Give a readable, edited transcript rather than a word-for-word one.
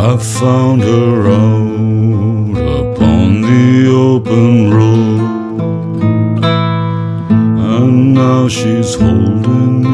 I found her out upon the open road, and now she's holding me